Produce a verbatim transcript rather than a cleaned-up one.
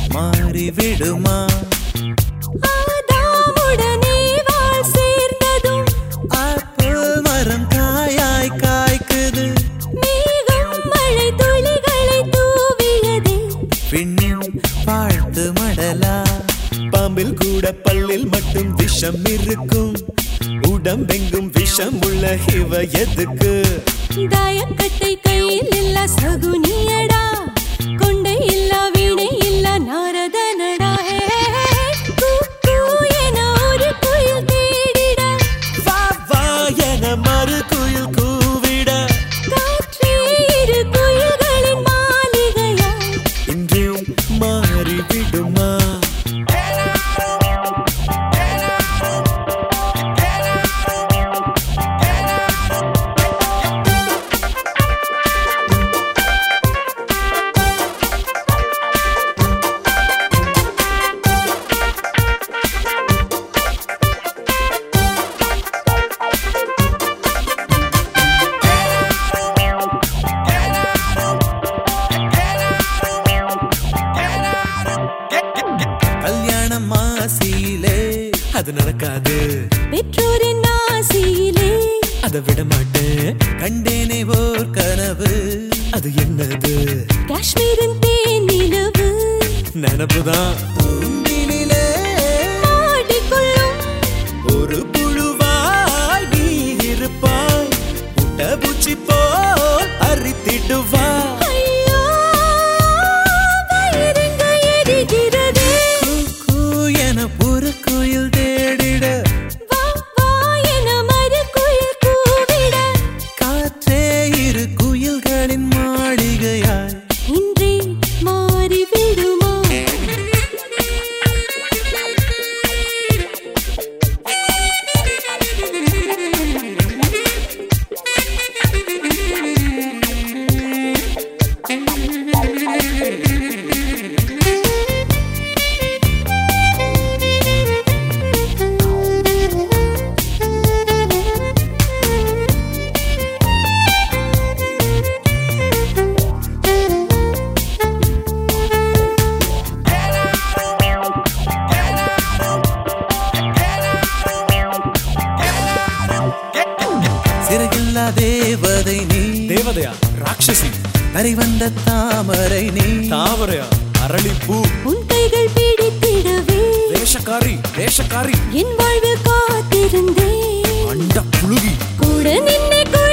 மாறிவிடுமா? ஆதாமுடனே வாழ் சேர்ந்ததும் ஆப்பிள் மரம் காயாய் காய்க்குது. மேகம் மழை துளிகளை தூவியது. விண்ணின் வாழ்த்து மடலா? பாம்பில் கூட பல்லில் மட்டும் விஷம் இருக்கும். உடம்பெங்கும் விஷம் உள்ள இவ எதுக்கு? தாயக்கட்டை கையில் இல்ல சகுனியடா, கொண்டை இல்ல வீணை இல்ல நாரதனடா. என ஒரு குயில் தேடிட, வா வா என மறு குயில் கூவிட, காற்றே இரு குயில்களின் மாளிகையா இன்றும் மாறிவிடுமா? கல்யாணம் ஆசையிலே அது நடக்காது. பெற்றோரின் ஆசையிலே அதை விட மாட்டேன். கண்டேனே ஓர் கனவு, அது என்னது? காஷ்மீரின் தேனிலவு நினப்புதான். தூண்டிலே ஆடிக்கொள்ளும் ஒரு புழுவாய் நீ இருப்பாய். புட்டபூச்சி போல் அரித்திடுவா. ஐயோ வயிறெங்க எரிகிறதே. கூ என ஒரு குயில் தேடிட, வா வா என மறு குயில் கூவிட, காற்றே இரு குயில்களின் மாளிகையாய் இன்றே மாறிவிடுமா? சிறகில்லா தேவதை நீ. தேவதையா? ராட்சசி. கரை வந்த தாமரை நீ. தாமரையா? அரளிப்பூ. உன் கைகள் பிடித்திடவே வேஷக்காரி வேஷக்காரி என் வாழ்வு காத்திருந்தேன். அண்ட புழுகி. கூட நின்னை